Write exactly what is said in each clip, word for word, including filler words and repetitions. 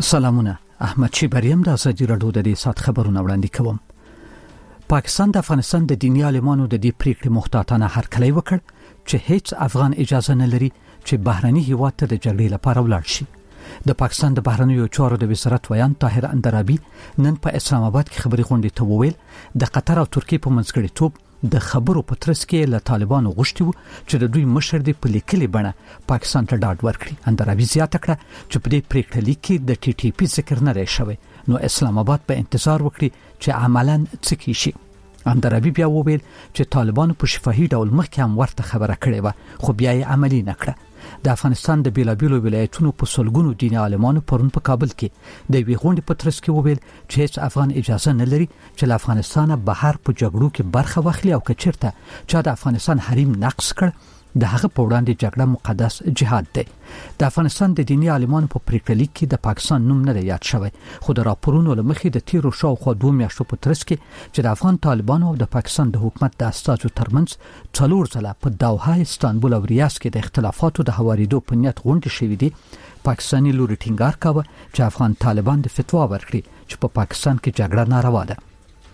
سلامونه. احمد شیبریم د ازادي رادیو د دې سات خبرونه وړاندې کوم. پاکستان د افغانستان د دیني عالمانو د دې پریکړې محتاطانه هرکلی وکړ چې هیڅ افغان اجازه نه لري چې بهرني هیواد ته د جګړې لپاره ولاړ شي. د پاکستان د بهرنیو چارو د وزارت ویان طاهر اندرابي نن په اسلام آباد کې خبري غونډې ته وویل د قطر او ترکیې په منځګړیتوب د خبرو په ترڅ کې له طالبانو غوښتي وو چې د دوی مشر د پلیکلي بڼه پاکستان ته ډاډ ورکړي. اندرابي زیاته کړه چې په دې پریکړه لیک کې د ټي ټي پی ذکر نه شوی، نو اسلام آباد په انتظار وکړي چې عملاً څه کیږي. اندرابي بیا وویل چې طالبانو په شفاهي ډول مخکې هم ورته خبره کړې و، خو بیا یې عملي نه کړه. د افغانستان د بیلابیلو ولایتونو په سلګونو دیني عالمانو پرون په کابل کې د وی غونډې په ترڅ کې وویل چې هیڅ افغان اجازه نه لري چې له افغانستانه بهر په جګړو کې برخه واخلي، او کچرته چې د افغانستان حریم نقض کړ د هغه په وړاندې جګړه مقدس جهاد دی. د افغانستان د دیني عالمانو په پریکړه لیک کې د پاکستان نوم نه یاد شوی، خو د راپورونو لمخې د تیرو شاوخوا دوه میاشتو په ترڅ کې چې د افغان طالبانو او د پاکستان د حکومت د استازو ترمنځ څلور ځله په دوحه، استانبول او ریاض کې د اختلافاتو د هواریدو په نیت غونډې شوې دي، پاکستاني لوري ټینګار کاوه چې افغان طالبان د فتوا ورکړي چې په پاکستان کې جګړه ناروا ده.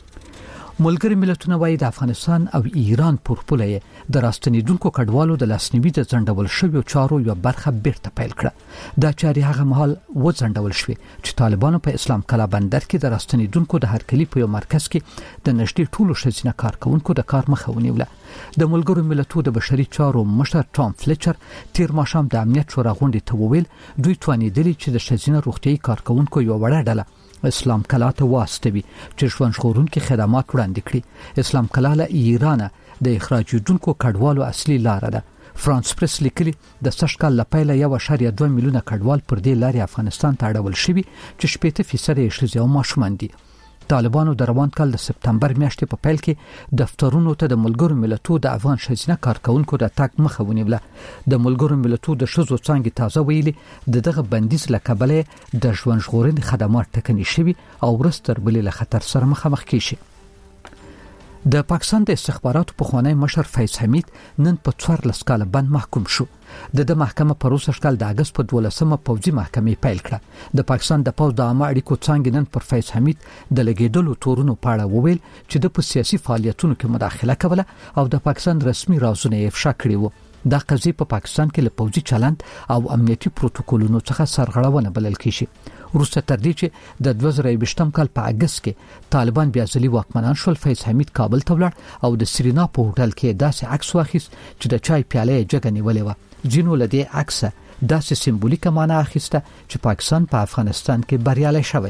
ملګری ملتونه وايي د افغانستان او ایران پر پوله د راستنیدونکو کډوالو د لاسنیوي د ځنډول شویو چارو یو برخه بیرته پیل کړه. دا چاري هغه مهال و ځنډول شوې چې طالبانو په اسلام کلا بندر کې د راستنیدونکو د هرکلی په یو مرکز کې د نږدې ټولو ښځینه کارکونکو د کار مخه ونیوله. د ملګرو ملتونو د بشري چارو مشر ټام فلیچر تیر ماښام د امنیت شورا غونډې ته وویل دوی توانیدلي چې د ښځینه روغتيایي کارکونکو یو وړه ډله اسلام کلا ته واستوي چې ژوند ژغورونکي خدمات وړاندې کړي. اسلام کلا له ایران د اخراجیدونکو کډوالو اصلي لار ده. فرانس پریس لیکلي د سږ کال لپاره یو اشاریه دوه میلیونه کډوال پر دې لارې افغانستان ته اړول شوي چې شپږ فیصد یې ښځې او ماشومان دي. طالبانو د روان کال د سپتمبر میاشتې په پیل کې دفترونو ته د ملګرو ملتونو د افغان ښځینه کارکونکو د تګ مخه ونیوله. د ملګرو ملتونو د ښځو څانګې تازه ویلي د دغه بندیز له کبله د ژوند ژغورنې خدمات ټکني شوي او ورځ تر بلې له خطر سره مخامخ کیږي. د پاکستان د استخباراتو پخوانی مشر فیض حمید نن په څوارلس کاله بند محکوم شو. د د محکمه په روسي کال د اگست په دولسمه پوځي محکمې پیل کړه. د پاکستان د پوځ د عامه اړیکو څنګه نن پر فیض حمید د لګیدلو تورونو په اړه وویل چې د سیاسي فعالیتونو کې مداخله کوله او د پاکستان رسمي رازونه یې افشا کړي وو. دا قضیه په پاکستان کې له پوځي چلند او امنیتي پروتوکولونو څخه سرغړونه بلل کیږي. روسه تر دې چې د دوه زره یوویشتم کال په اگست کې طالبان بیا ځلې واکمنان شول، فیض حمید کابل ته ولاړ او د سرینا په هوټل کې داسې عکس واخیست چې د چای پیاله یې جګه نیولې وه. ځینو له دې عکسه داسې سمبولیکه معنی اخیسته چې پاکستان په افغانستان کې بریالی شوی.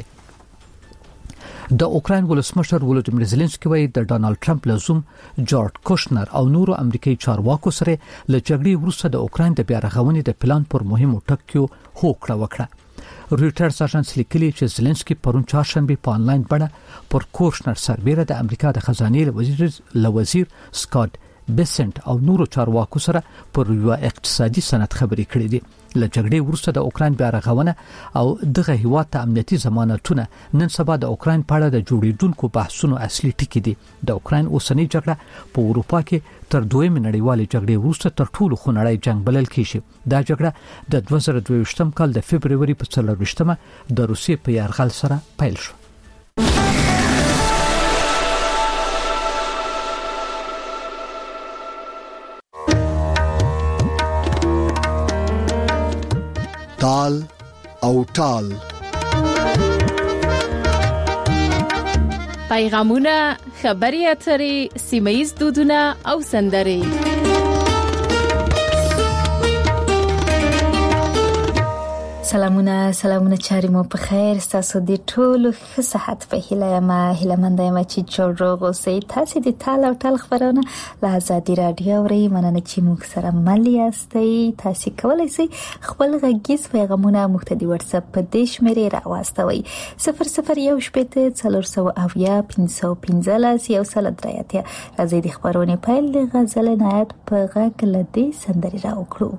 د اوکراین ولسمشر ولودیمیر زيلنسکي وایي د ډانلډ ټرمپ لزوم جورج کوشنر او نورو امریکایي چارواکو سره له جګړې وروسته د اوکراین د بیا رغونې د پلان پر مهمو ټکیو هوکړه وکړه. رویټرز اژانس لیکلي چې زيلنسکي پرون چهارشنبه په انلاین بڼه پر کوشنر سربېره د امریکا د خزانه وزیر لوزیر سکاټ بیسنت او نورو چارواکو سره پر یو اقتصادي سند خبرې کړې دي. له جګړې وروسته د اوکراین بیا رغونه او دغه هیواد ته امنیتي ضمانتونه نن سبا د اوکراین په اړه د جوړیدونکو بحثونو اصلي ټکي دي. د اوکراین اوسنۍ جګړه په اروپا کې تر دویمې نړیوالې جګړې وروسته تر ټولو خونړی جنگ بلل کیږي. دا جګړه د دوه زره دوه ویشتم کال د فبرवरी په څلرویشتمه د روسیې په یرغل سره پیل شو. تال او ټال پیغامونه، خبري اترې، سیمه‌ییز دودونه او سندرې. سلامونه سلامونه چاري مو په خیر. تاسو د ټولو ښه صحت په هیله ما هیله مند یم چې جوړ روغ اوسئ. تاسو د تال او ټال خبرونه له ازادي رادیو اورئ. مننه چې موږ سره مل یاستئ. تاسو کولای شئ خپل غږیز پیغامونه موږ ته د واتس اپ په دې شمېرې راواستوئ: صفر صفر یو شپږ څلور سوه اویا پنځه پنځلس یو سل درې اتیا. راځئ د خبرونې پیل د غزل نایت په غږ له دې سندرې راوکړو.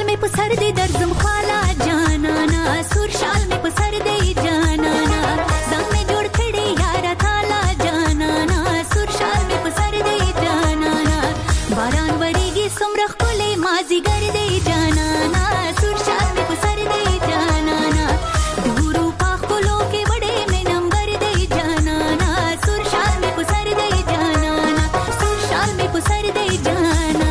شال می پسر دی درزم خالا جانانا سور شال می پسر دی جانانا زم می جوړ کړي یارا تالا جانانا سور شال می پسر دی جانانا باران وریږي سمرخ کولې مازی ګر دی جانانا سور شال می پسر دی جانانا دورو پاخ کولو کې وړې می نمبر دی جانانا سور شال می پسر دی جانانا سور شال می پسر دی جانانا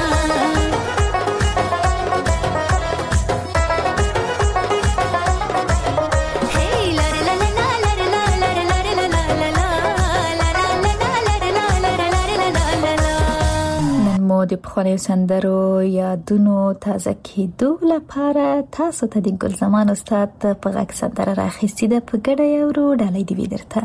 د پخوانیو سندرو یادونو تازه کېدو لپاره تاسو ته د ګل زمان استاد په غږ سندره راخیستې ده، په ګډه یې اورو. ډالۍ دې وي درته.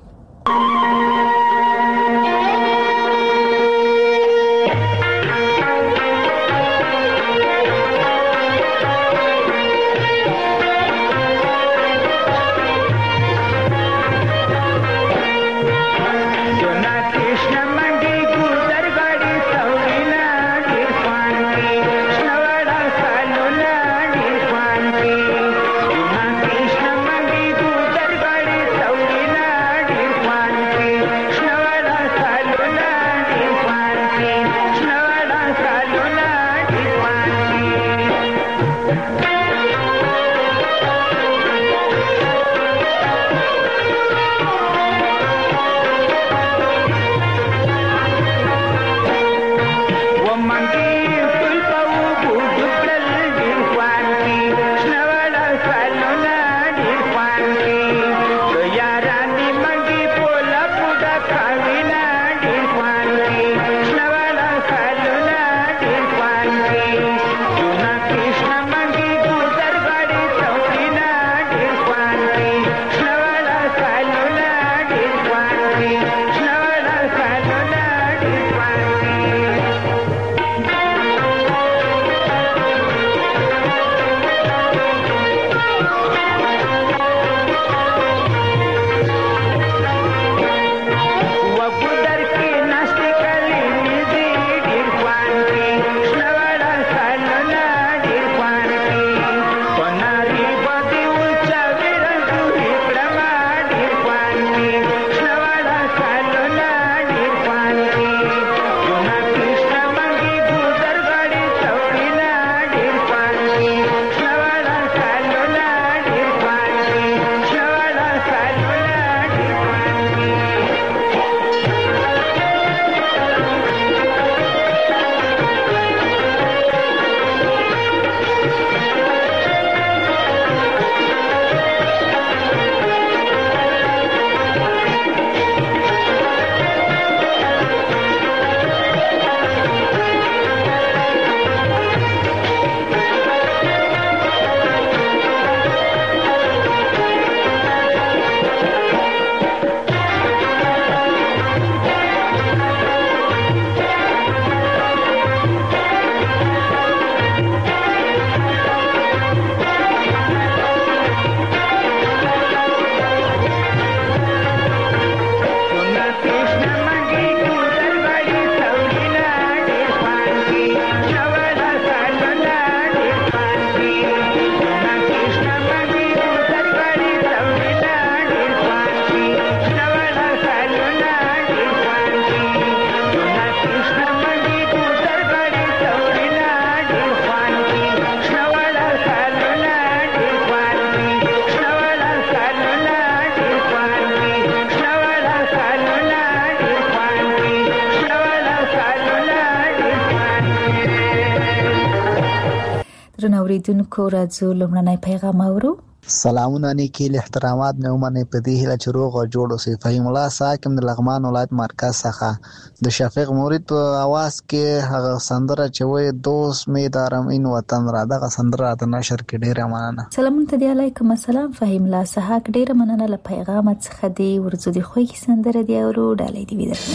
اوریدونکو راځو لومړنی پیغام اورو. سلامونه نیکی احترامات مې ومنئ په دې هیله چې روغ او جوړ اوسئ. فهیم الله ساکم د لغمان ولایت مرکز څخه د شفیق مرید په اواز کې هغه سندره چې وایي دوست مې دارم این وطن را، دغه سندره د نشر کې ډیره مننه. سلامونه ته دی، علیکم السلام. فهیم الله ساک ډیره مننه له پیغام څخه دی. ورځو دی خو کې سندره دی اورو. ډالۍ دی ویل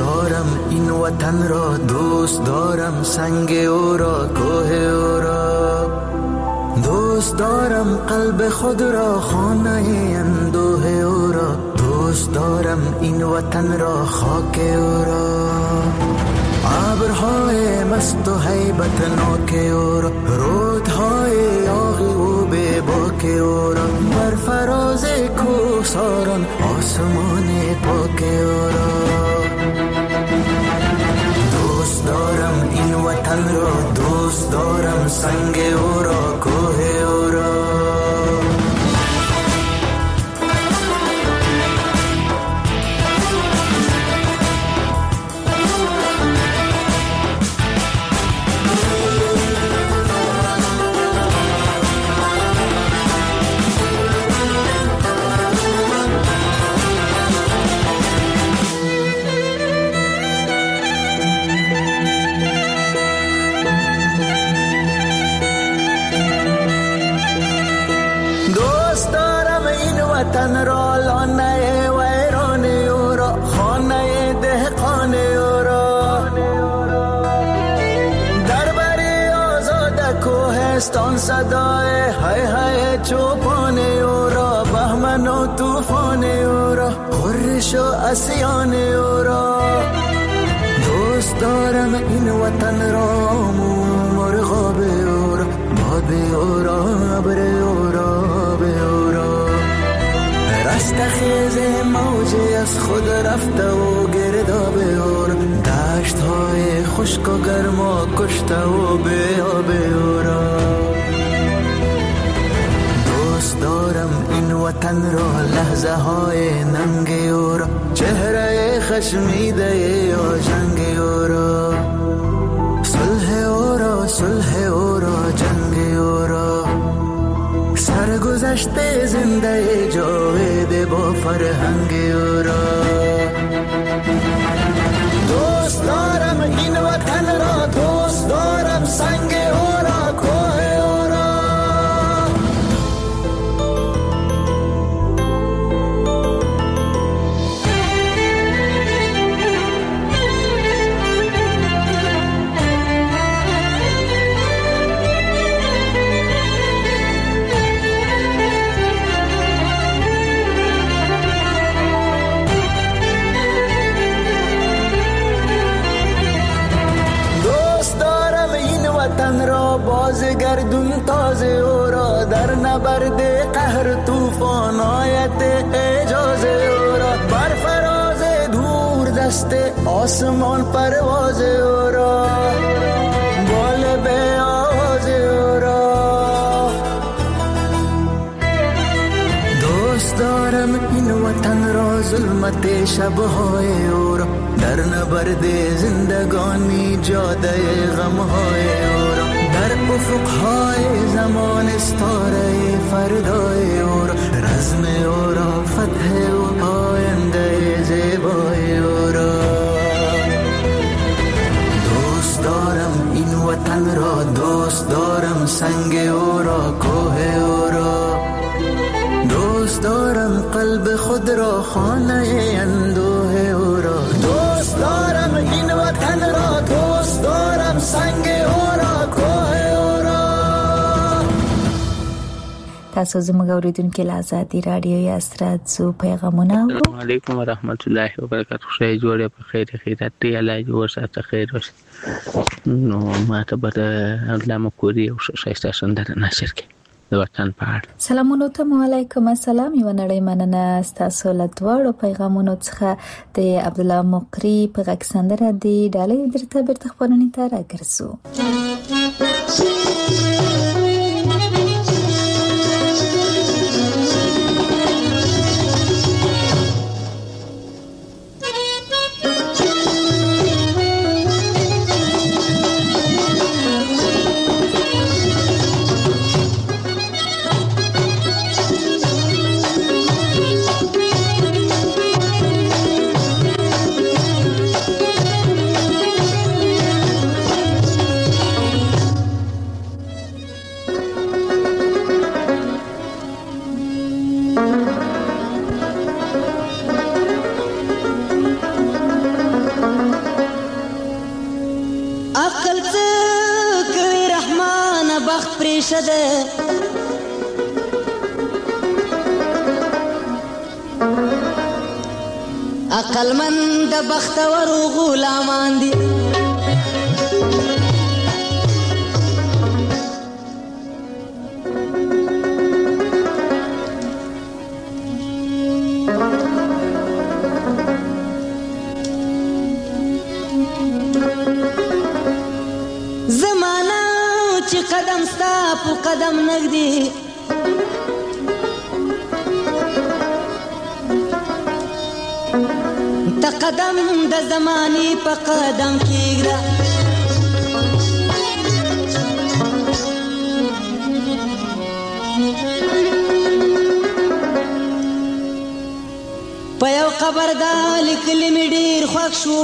وطن را دوست دارم، سنگ او را کوه او را دوست دارم قلب خود را خانه اندوه او را، دوست دارم این وطن را خاک او را، ابرهای مست و هیبتناک او را، رودهای یاغی و بی باک او را، بر فراز کوهساران آسمان پاک او را. دوست دارم این وطن را، دوست دارم سنگ او را، کوه او را. وطن را لانه ویران او را، خانه دهقان او را، در بری آزاد کوهستان صدای های های چوپان او را، بهمن و طوفان او را، خورش و اسیان او را. دوست دارم این وطن را، مرغاب او را، باد او را، ابر او را، به او را، رستخیز موجی از خود رفته و گرداب او را، دشت های خشک و گرم و کشته و به آب او را. دوست دارم این وطن را، لحظه های ننگ او را، چهره خشمیده یا جنگ او را، صلح او را، صلح او را، جنگ او را، سرگذشت زنده جاوید با فرهنگ او را. دوست دارم این وطن را، دوست دارم سنگ او را، کوه او را. وطن را بازگردون تازه او را، در نبرد قهر طوفان آیت اجاز او را، بر فراز دور دست آسمان پرواز او را، بال به آواز او را. دوست دارم این وطن را، ظلمت شبهای او را، در نبرد زندگانی جاده غمهای او را، در افقهای زمان استاره فردای او را، رزم او را، فتح و آینده زیبای او را. دوست دارم این وطن را، دوست دارم سنگ او را، کوه او را، دوست دارم قلب خود را، خانه اندوه او را. دوست دارم این وطن را، دوست دارم سنگ او را، کوه او را. تاسو زموږ اوریدونکو له آزادي رادیو استراد زو پیغامونه. السلام علیکم ورحمت الله وبرکاته. خدای جوړه په خیر خیرات دی، الله دې ورسره خیر وشي. نو ما ته به علامه کوري او شایسته سندره نشر کړي د وطن په اړه. سلامونه ته، وعلیکم السلام. یو نړۍ مننه ستاسو له دواړو پیغامونو څخه. د عبد الله مقری په غږ سندره دی ډالۍ درته بیرته خبرونه ته راګرځو. ریشه ده عقلمند د بختور غلامان دي زمانہ چې قدم ستا په قدم نږدې ته قدم د زمانې په قدم کېږده په یو قبر دا لیکلي مې ډېر خوښ شو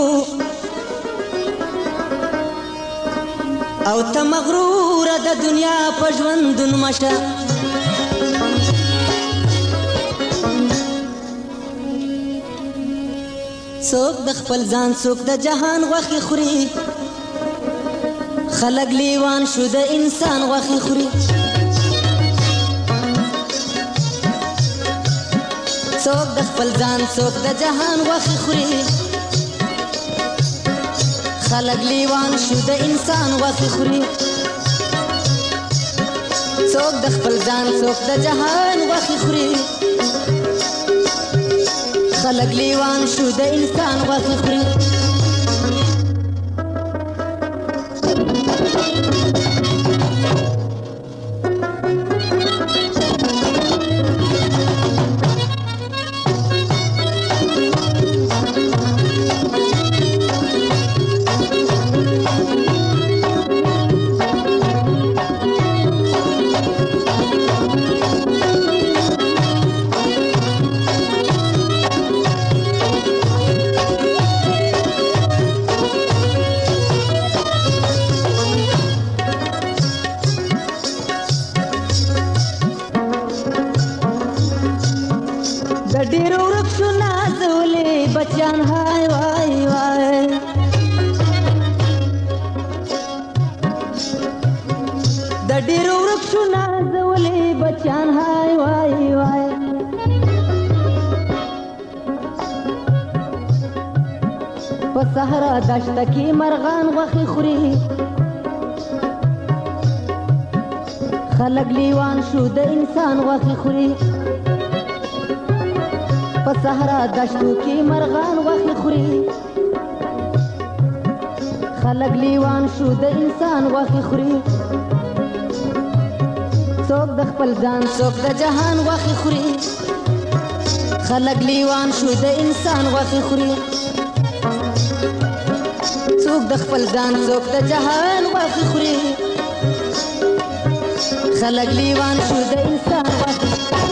او ته مغروره د دنیا په ژوندون مشه څوک د خپل ځان څوک د جهان غوښې خوري خلک لیوان شو د انسان غوښې خوري څوک د خپل ځان څوک د جهان غوښې خوري خلق لیوان شو د انسان غوښې خوري څوک د خپل ځان څوک د جهان غوښې خوري خلق لیوان شو د انسان غوښې خوري صحرا دشت کی مرغان غوښې خوري خلق لیوان شو د انسان غوښې خوري په صحرا دشتو کې مرغان غوښې خوري خلق لیوان شو د انسان غوښې خوري څوک د خپل ځان څوک د جهان غوښې خوري خلق لیوان شو د انسان غوښې خوري څوک د خپل ځان څوک د جهان غوښې خوري خلق لیوان شو د انسان غوښې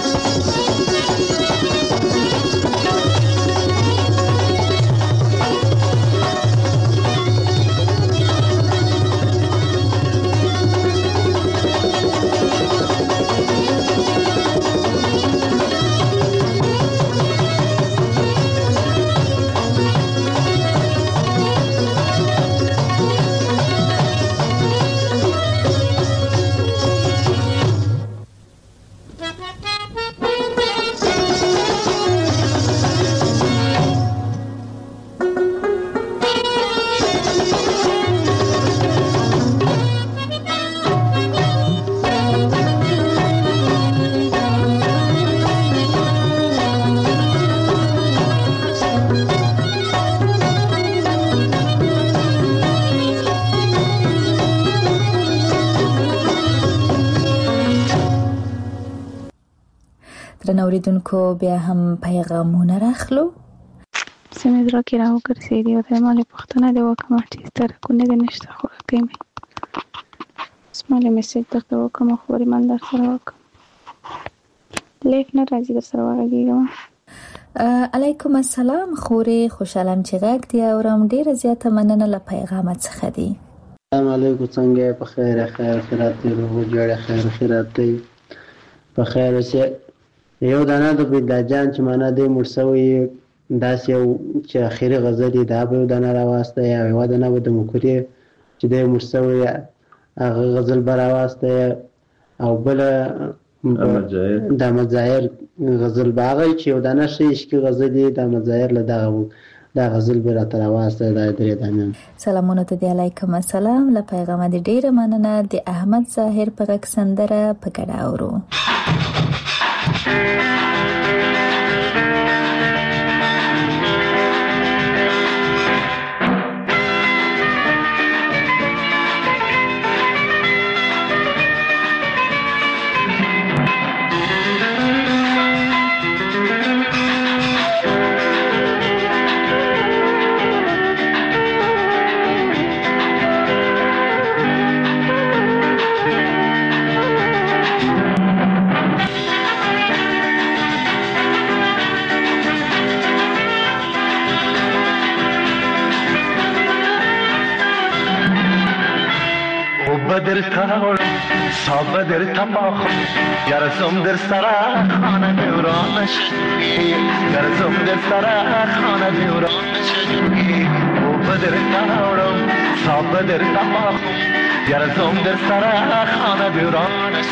اوریدونکو بیا هم پیغامونه راخلو سمې زړه کې راوګرځېدې او د مالې پوښتنه دې وکړم چې سترګونه دې نشته خوراکۍ مې اسماعیل میسج درته وکړم خبرې مال در سره وکړم لیک نه راځي در سره وغږېږم علیکم السلام خورې خوشحالم چې غږ دې اورم ډېره زیاته مننه له پیغامه څخه دی السلام علیکم څنګه یې په خیر خیر خیرات دې روغ جوړه خیر خیرات دی په خیر اوسې یو دانه د بيدا جان چې معنا دې مرسوي داس یو چې اخیری غزل دی دا به دانه راواسته یا یو دانه د مکوري چې دې مرسوي هغه غزل براواسته او بل د مزایر غزل باغی چې یو دانه شي عشقي غزل د مزایر له دغه دا غزل به را تر واسطه د درې دانه. سلامونه ته دی، علیکم السلام. له پیغام د ډیره مننه. د احمد ظاهر په غږ سندره په ګډه اورو. بدر تاول صابدر تباخ یارسم در سرا خانه دورانش یارسم در سرا خانه دورانش او بدر تاول صابدر تباخ یارسم در سرا خانه دورانش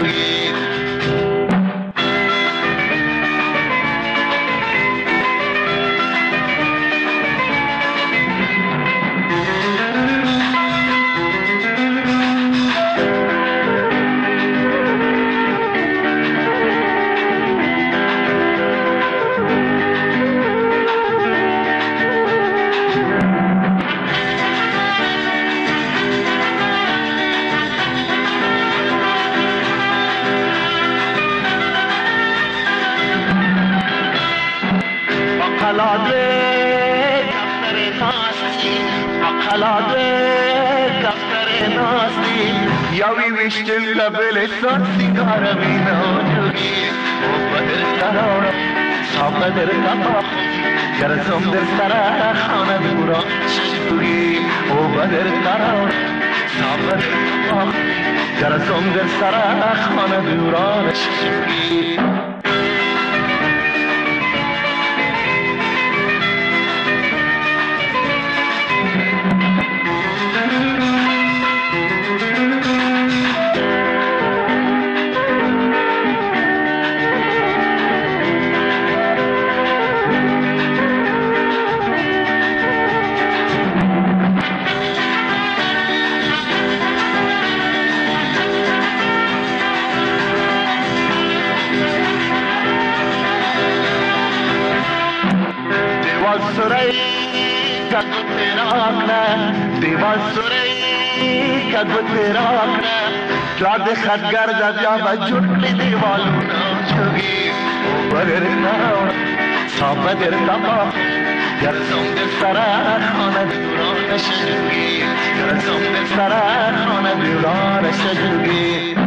Vishtil labele sansigara mina jogi o badr tarora sabadr tabakh yarsum der sara khana dura jogi o badr tarora sabadr tabakh yarsum der sara khana dura jogi دیوان سوری کا گترا جاد خدگر جا بجولی دیوالو جوگی بدر تاور صابدر تباخ یارسم در سرا خانه دورانش جوگی یارسم در سرا خانه دورانش جوگی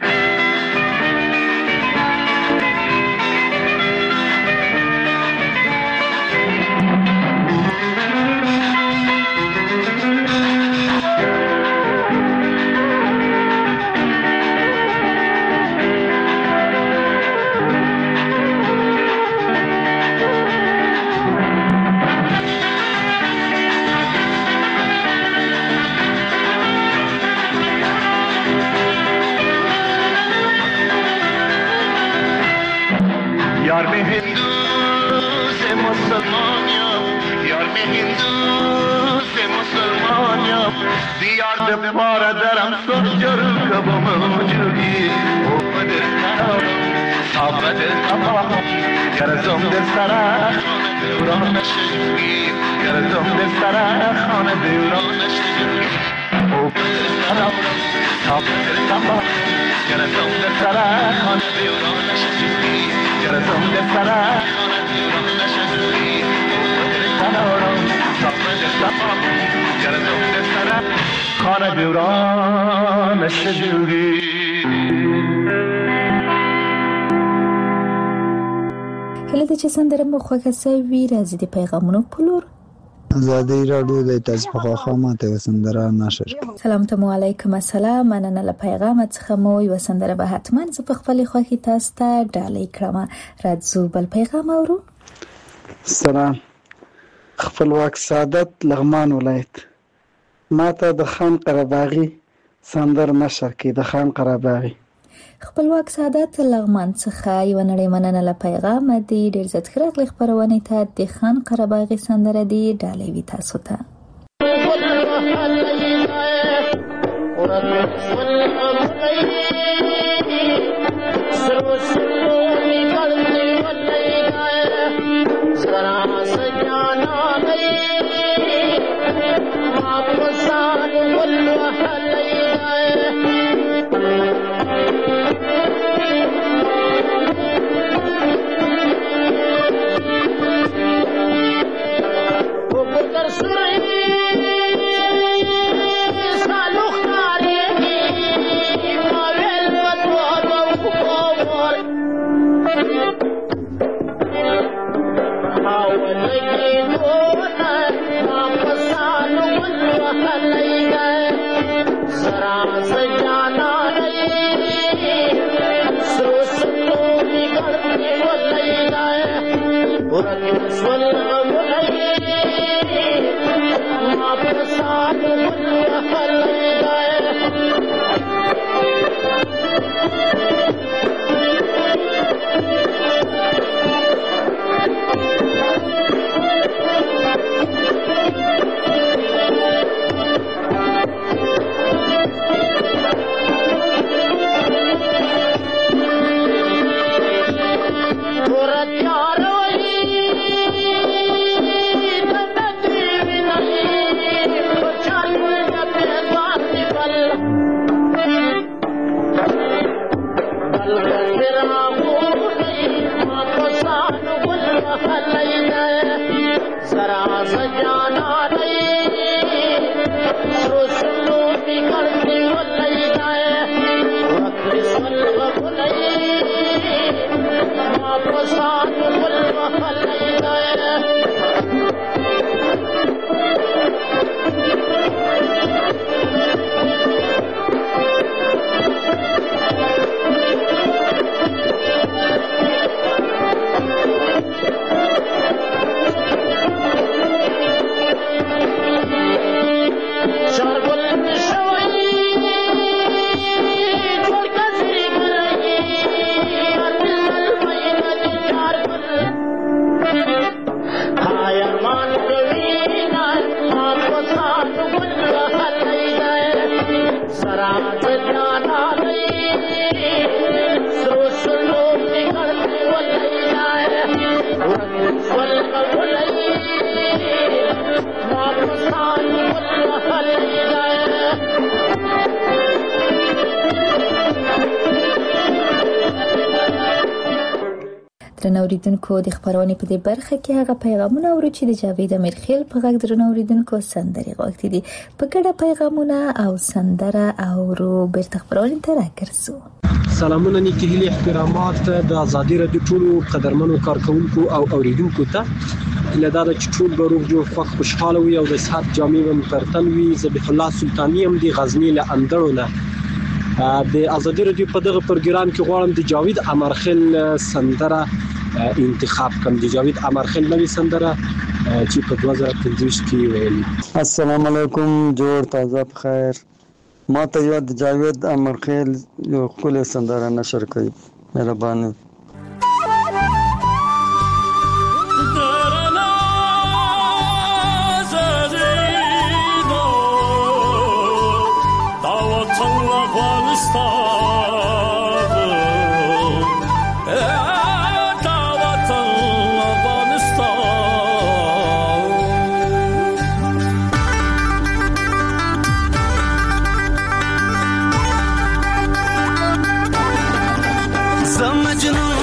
यार में हिंदू से मुसलमान यार में हिंदू से मुसलमान दियार दे पारा दरम सोजर कब मौजूदी ओ बदर तारो साबदर तबाह करजम दे सरा दौरान शजूगी करजम दे सरा खान दौरान शजूगी ओ बदर तारो साबदर तबाह करजम दे सरा खान दौरान शजूगी करजम दे सरा खान दौरान शजूगी ओ बदर तारो साबदर तबाह करजम दे सरा खान दौरान शजूगी کله چې سندره مو خوښه سوي راځي د پیغامونو په لور. ازادي راډیو د تاسو په خواخامه ته سندره نشر. سلام ته علیکم السلام، مننه له پیغام څخه مو یو سندره به حتما ز په خپل خوښي تاسو ته ډالۍ کړم. راځو بل پیغام اورو. سلام، خپلواک سعادت لغمان ولایت. ماته د خان قرباغي سندر نشر کې د خان قرباغي خپلواک سعادت لغمان څخه یو نړۍ مننه له پیغام دی. ډیر زیات خراغلی خبرونه ته د خان قرباغي سندره دی ډالۍ وی تاسو ته. درنوریدونکو د خبرونه په دې برخه کې هغه پیغامونه اورو چې د جاوید امیرخیل په غږ درنوریدونکو سندري غوښتي دي. په ګډه پیغامونه او سندره اورو بیرته خبرونه ته راګرځو. سلامونه نیکی هیله احترامات د ازادي رادیو ټولو قدرمنو کارکونکو او اوریدونکو ته. لدا د ټول غروب جو فخ خوشاله وي او د صحت جامع و مترتن وي. ذبیح الله سلطانی هم دی غزنی له اندرونه د ازادي رادیو په دغه پروګرام کې غواړم د جاوید امرخیل سندره انتخاب کوم. د جاوید امرخیل نوې سندره چې په دوه زره پنځه کې ویلي. السلام علیکم، جوړ تازه بخیر. ما ته یو د جاوید امرخیل یو خپل سندره نشر کړي. مهرباني. مجنون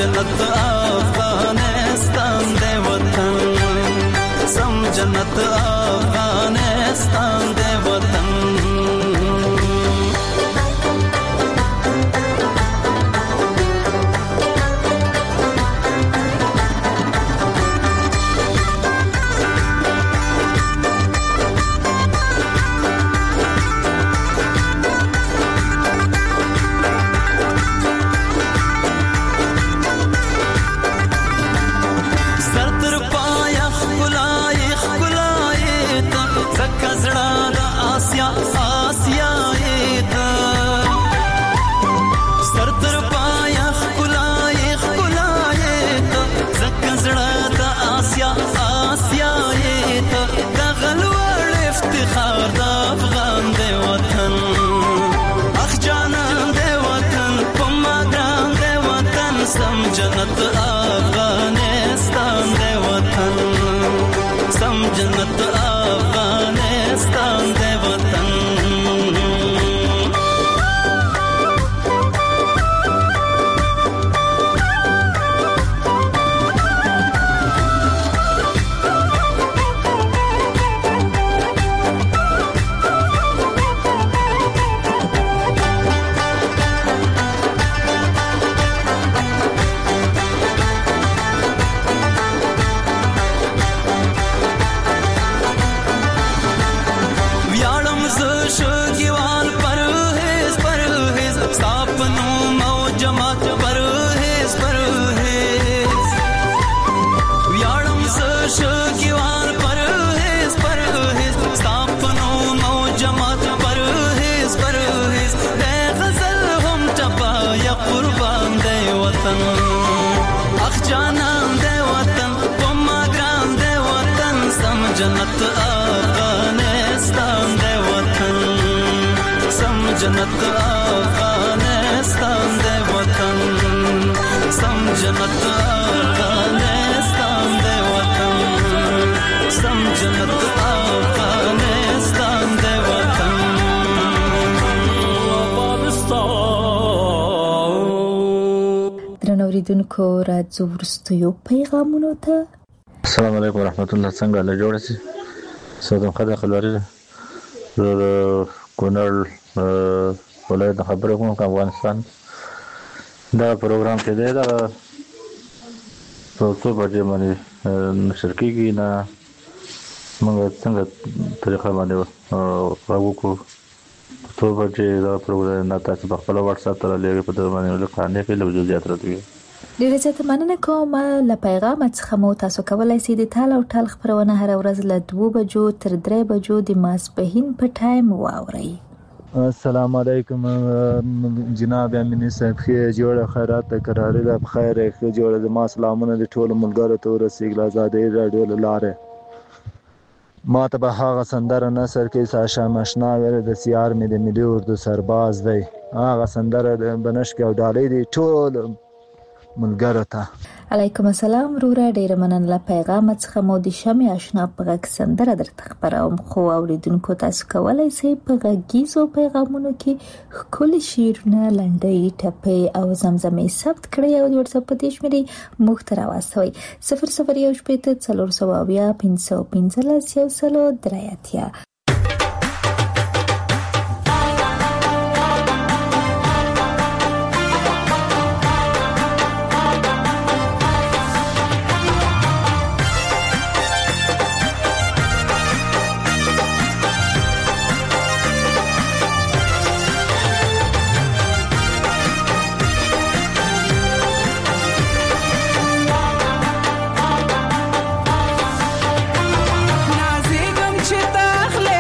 جنت افغانستان دی وطن سم جنت افغانستان دی وطن جنت افغانستان دی وطن سم جنت افغانستان دی وطن جنت افغانستان دی وطن سم جنت افغانستان دی وطن سم جنت افغانستان دی وطن سم جنت افغانستان دی وطن درنو اوریدونکو راځو وروستیو پیغامونو ته. السلام علیکم ورحمت الله. څنګه له جوړ شي سودم خدای خلواری زه کونړ ولایت خبره کوم افغانستان دا پروګرام چې دی دا په څو بجې باندې نشر کیږي نه موږ څنګه طریقه باندې راغو کو څو بجې دا پروګرام نه تاسو په خپل واتس اپ ته لګي په دغه باندې لکه نه کې له وجود راځي. ډیره زیاته مننه کوم له پیغام څخه مو تاسو کولای شئ د تال او ټال خبرونه هر ورځ له دوه بجو تر درې بجو د ماسپښین په ټایم واورئ. السلام علیکم جناب امین صاحب خیر جوړه خیرات قرارې ده بخیر خیر جوړه د ما سلامونه د ټولو ملګرو ته ورسیږي آزادې رادیو لاره ما ته به هغه سندره نثر کې ساشا مشنا ویل د سیار مې د ملي اردو سرباز دی هغه سندره د بنشک او ډالۍ دی ټول ملګرو ته. علیکم السلام وروره ډیره مننه له پیغام څخه مو د شمع آشنا په غږ سندره درته خبروم خو اوریدونکو تاسو کولای شئ په غږیزو پیغامونو کې ښکلي شعرونه لنډۍ ټپې او زمزمې ثبت کړئ او د واتساپ په دې شمېرې موږ ته راواستوئ صفر صفر یو شپېته څلور سوه اویا پنځه سوه پنځلس یو سل درې اتیا. نازېږم چې تا خله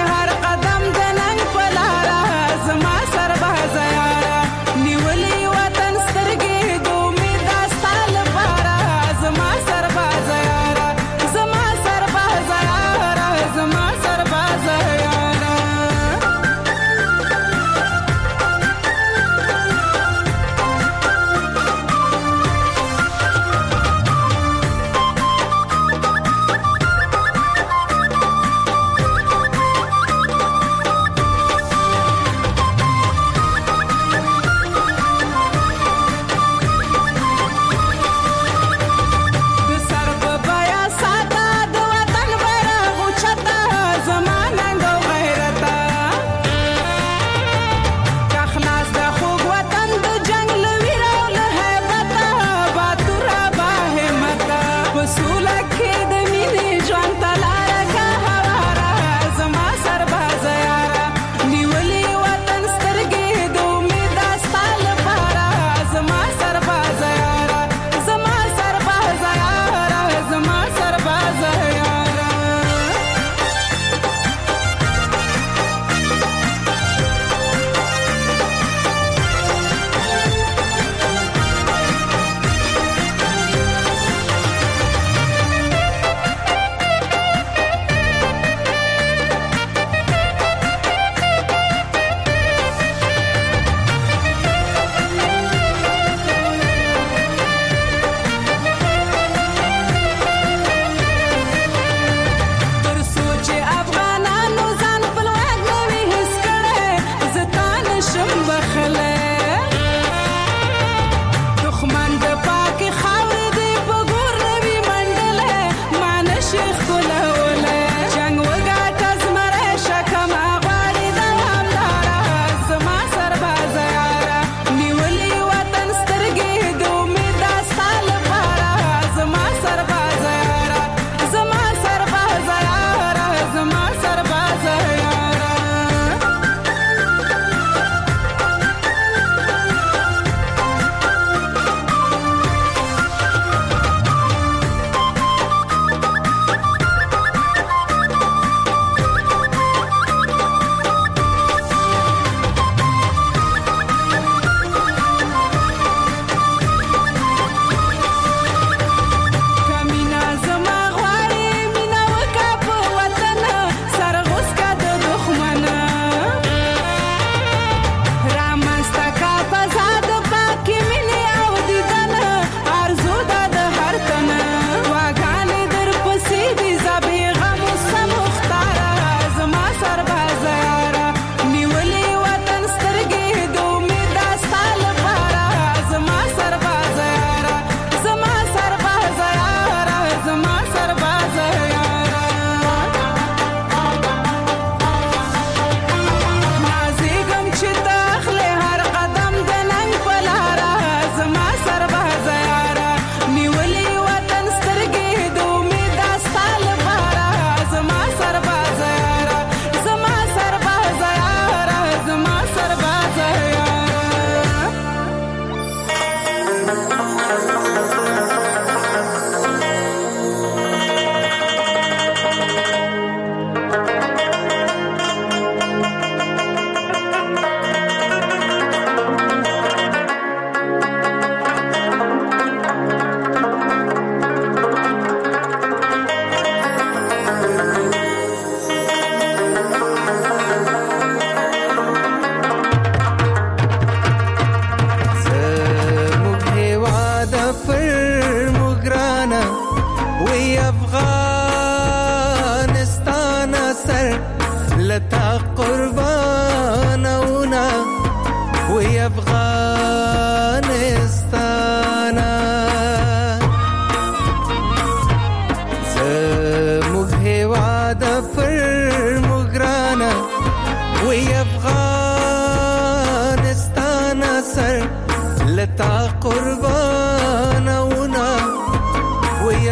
لتا قربانونا وی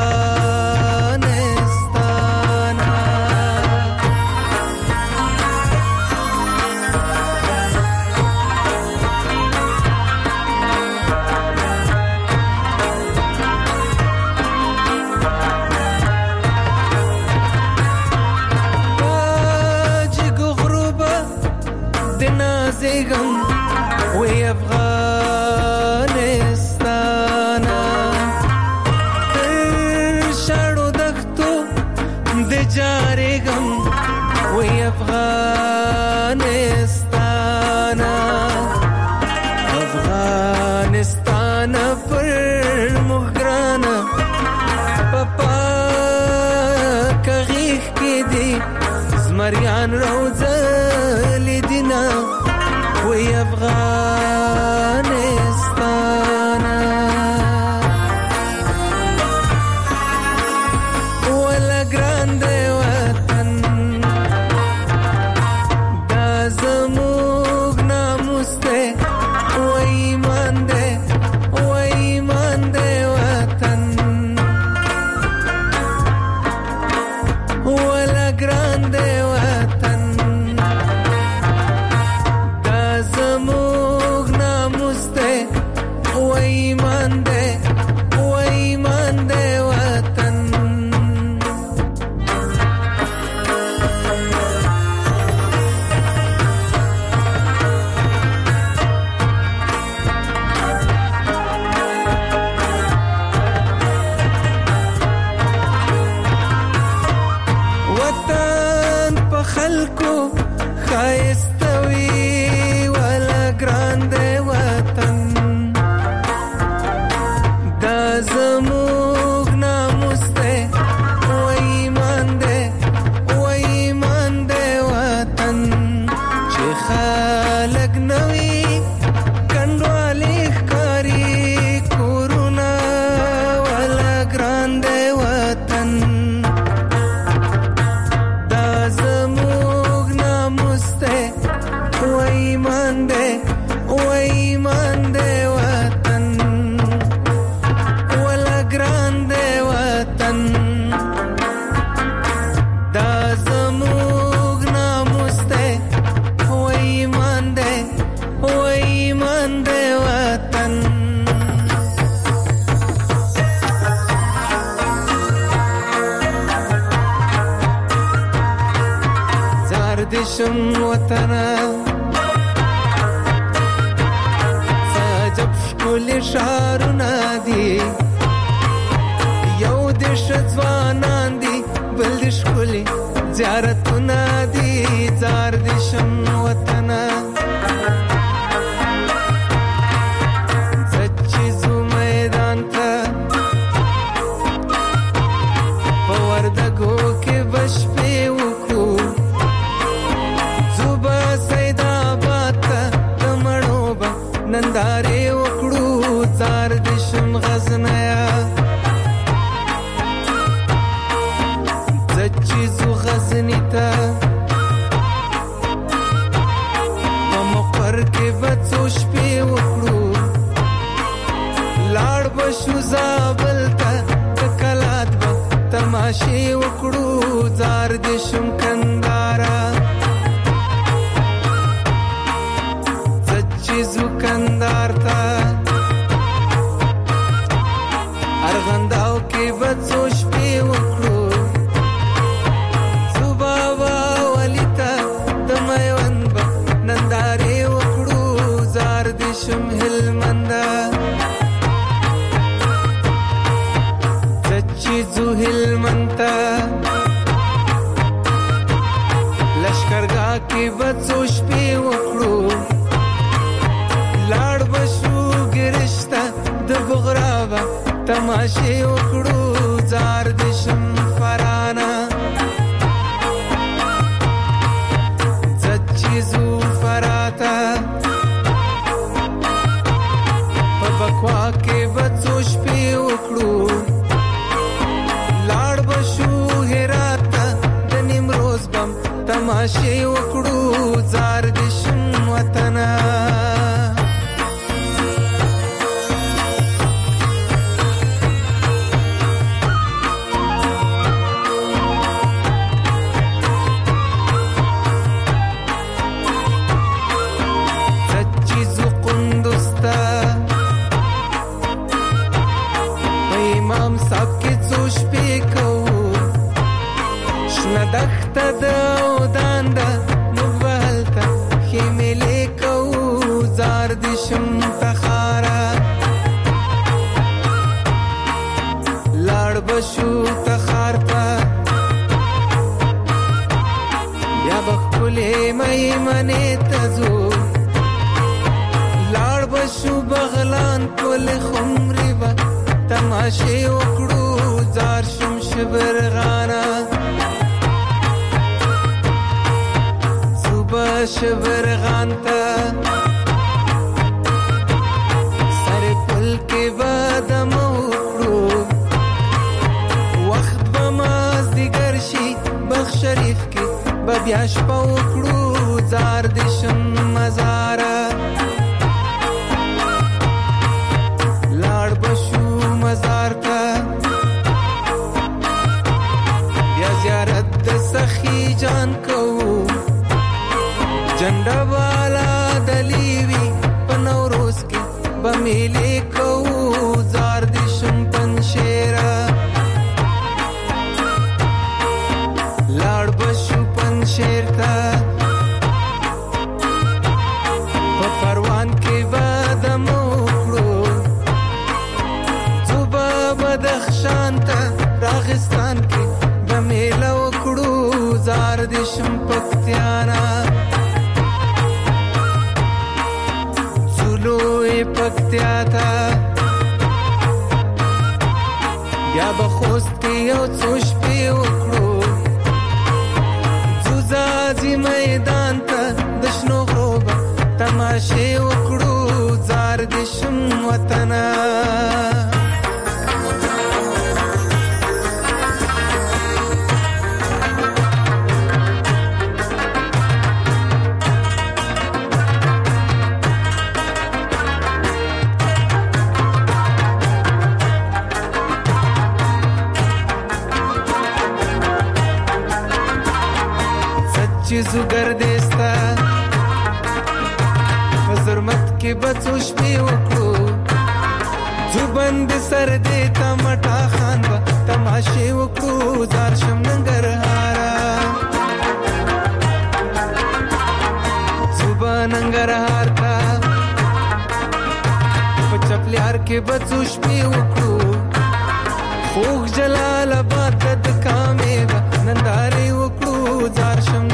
افغانستانا باجگو غروبا دنازیگم وی افغانستانا تر شاړو دښتو د جارېږم وی افغانستانا افغانستانا پر موږ ګرانه په پاکه غېږ کې دي زمریان روزلي دینه وی افغانستانا ولا ګران دی وطن دا زموږ ناموس دی و ایمان دی و ایمان دی وطن ولا ګران دی وطن زموږ ناموس دی و ایمان دی و ایمان دی وطن وطن په خلکو ښایسته وي زموږ ناموس دی و ایمان دی و ایمان دی وطن چې خلک نوي کنډوالې ښکاري کورونه ولا ګران دی وطن دا زموږ ناموس دی و ایمان دی و ایمان دی وطن ګران دی وطن دا زموږ ناموس دی و ایمان دی و ایمان دی وطن زار دې شم وطنه سجب ښکلي ښارونه دي یو د ځوانان دي بل د ښکلي زیارتونه دي زار دې شم وطنه زه چې ځو میدان ته په وردګو کې به شپې وکړو ځو به سیدآباد ته د مڼو به نندارې وکړو زار دې شم غزنیه چیزو غزنی تا په مقر کې بڅو شپې وکړو لاړ بشو زابل ته د کلات به تماشې وکړو زار دې شم کندارا زه چیزو کندار ته ارغنداو کې بڅو شپې وکړو نندارې وکړو زار دې شم هلمنده زه چې ځو هلمند ته لښکرګاه کې به څو شپې وکړو لاړ به شو ګرش ته د بغرا به تماشې وکړو زار دې شم فرانه زه چې ځو فراته په بکوا کې به څو شپې وکړو لاړ به شو هرات ته د نیمروز بم تماشې وکړو زار دې شم وطنه بغلان کول خمري با تماشې وکړو زار شم شبرغانا صبح شبرغان تا سر پل کې بادم وکړو وخت بماز دیگر شي بخ شریف کې بیا شپه وکړو زار دې شم مزاره لاړ بشو مزار ته بیا زیارت د سخی جان کو جنډا والا دلیوی په نوروز کې بمیلې کو زار دې شم پنشیرا لاړ بشو پنشیر ته په پروان کې بادم وکړو صبح بدخشان ته راغستان کې بمیله وکړو زار دې شم پکتیانا زولوی پکتیا ته بیا به خوست کې یو څو شپې وکړو زوزازي میدان ته د شنو غروبه تماشې وکړو زار دې شم وطنه چیزو گردستا فزرمت کې بچو شپې وکړو زوبند سر دې تمټا خان با تماشې وکړو زار شم ننګرهارا زوبا ننګرهار تا په چپلیار کې بچو شپې وکړو خوږ جلال آباد د کامې با نندارې وکړو زار شم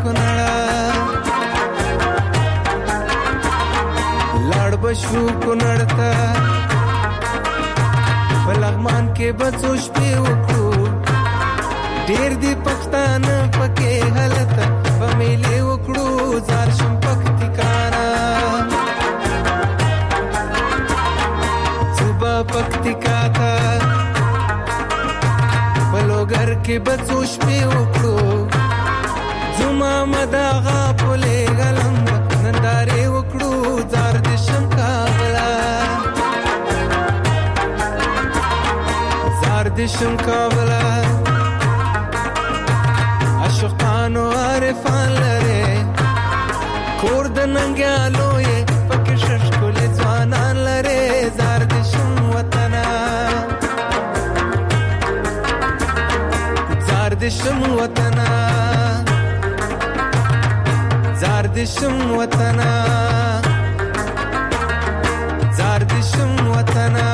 بشو کنړتا په لغمان کې بچو شپې وکړو ډېر دی پښتانه پکې حالت په میلې وکړو زار شم پکتیکانا صبح پکتیکا تا په لوګر کې بچو شپې وکړو زما مداغه پولې غلم نندارې وکړو زار دې شم کابلا زار دې شم کابلا عاشقانو عارفان لره کور د ننګیالو یې پکې ششکول ځوانان لره زار دې شم وطنه زار دې شم وطنه زار دې شم وطنه زار دې شم وطنه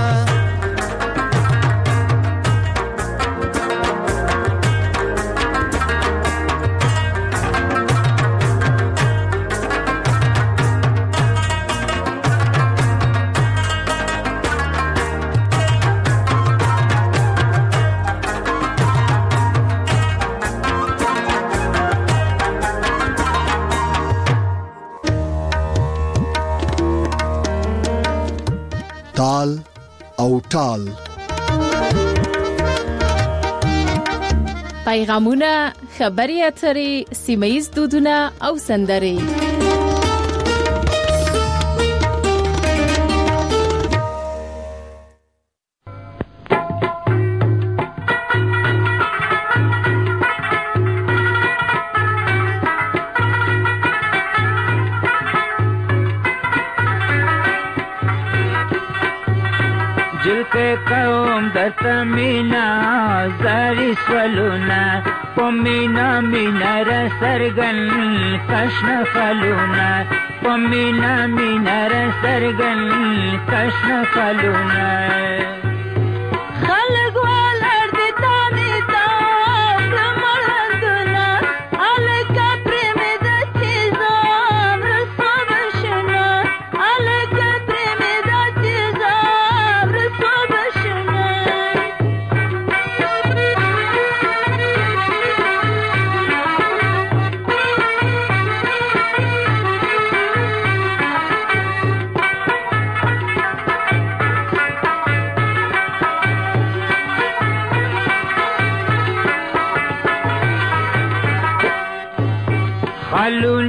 تال او ټال پیغامونه خبري اترې سیمایي دودونه او سندرې قوم درته مینا زاری سولونا پمینا مینا را سرگن کشن فلونا پمینا مینا را سرگن کشن فلونا خلق والر دی تانی تا پرمالندونا علکا پریمی دا چیزان رسو بشنا علکا پریمی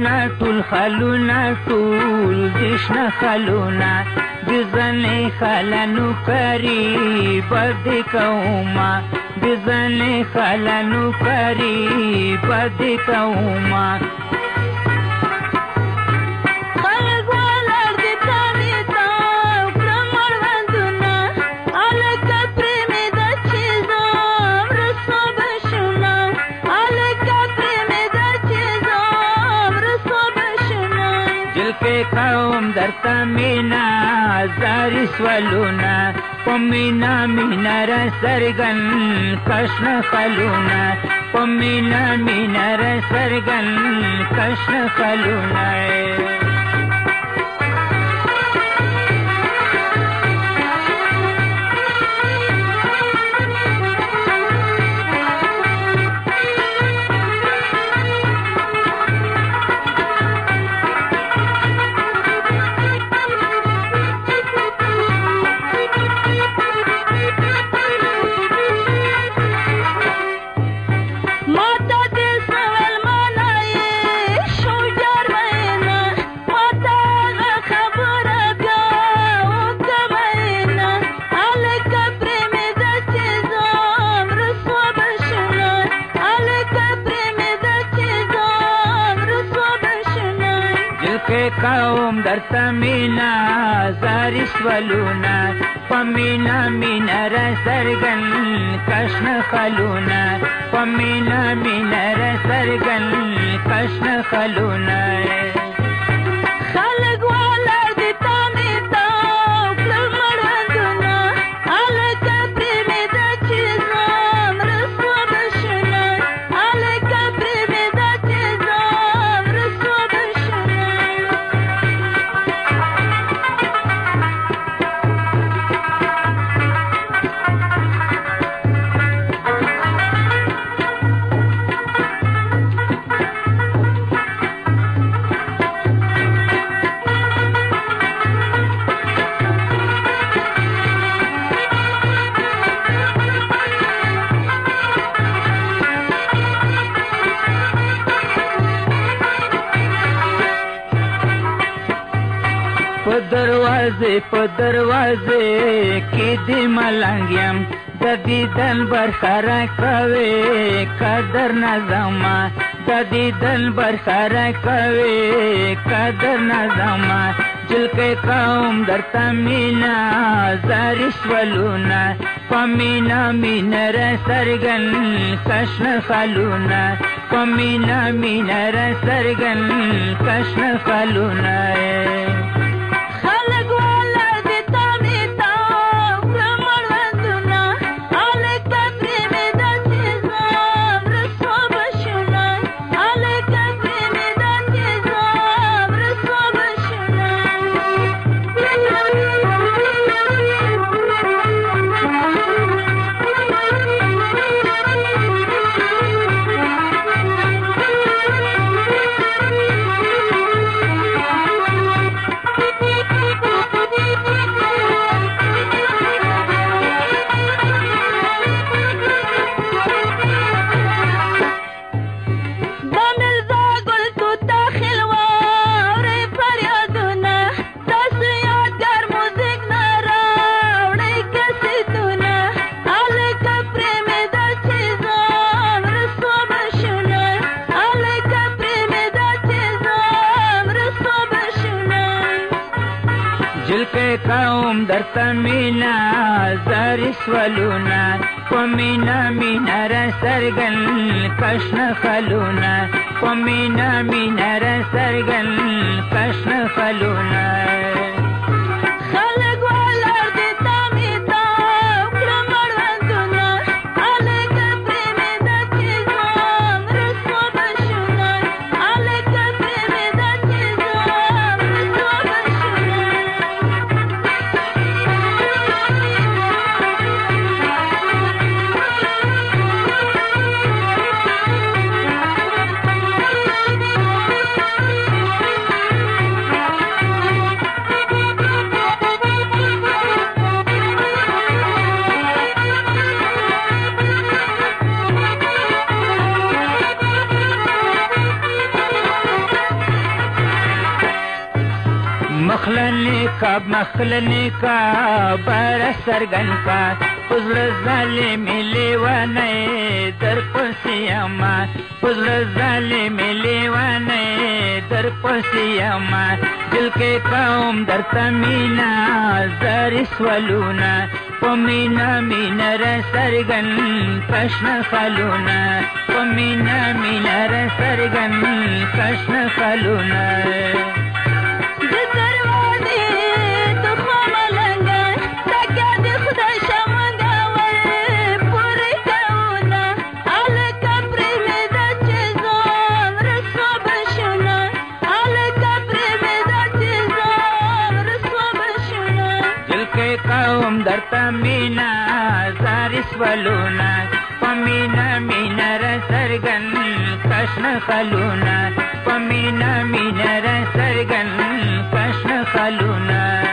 خلونه ټول خلونه ټول دشنه خلونه د زنې خلنو کری بد کوما د زنې خلنو کری بد کوما قوم درتا مینا زاری سوالونا پمینا مینا را سرگن کشن خلونا پمینا مینا را سرگن کشن خلونا قوم درتا مینا زاری سوالونا پمینا مینا را سرگن کشن خلونا پمینا مینا را سرگن کشن خلونا خلق والا دیتا میتا کلو مروندونا آلکا پریمی دا چیزام رسوا بشنا آلکا پریمی دا چیزام رسوا بشنا په دروازه په دروازه کې دې ملنګ یم د دیدن برخره کوي قدر نظما د دیدن برخره کوي قدر نظما جلکه قوم درتا مینا زاری سوالونا پمینا مینا را سرگن کشن خلونا پمینا مینا را سرگن کشن خلونا قوم درتا مینا زاری سوالونا پمینا مینا را سرگن کشن خلونا پمینا مینا را سرگن کشن خلونا کب مخلنی کا بر سرګن کا پزړ ظالم لیوانه در پسیما پزړ ظالم لیوانه در پسیما دل کې قوم در تمینا زر سوالونا پمینا مینا ر سرګن کشن خلونا پمینا مینا ر سرګن کشن خلونا در تمینا زارس ولونا پمینا مینا ر سرګن کشن خلونا پمینا مینا ر سرګن کشن خلونا